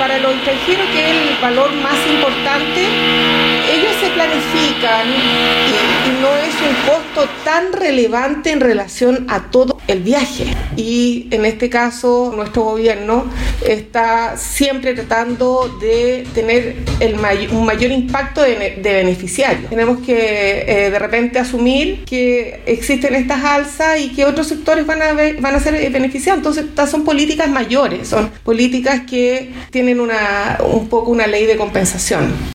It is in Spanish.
para los extranjeros, que es el valor más importante, ellos se planifican y no es un costo tan relevante en relación a todo el viaje. Y en este caso, nuestro gobierno está siempre tratando de tener un mayor impacto de beneficiarios. Tenemos que de repente asumir que existen estas alzas y que otros sectores van a ser beneficiados. Entonces, estas son políticas mayores, son políticas que tienen un poco una ley de compensación.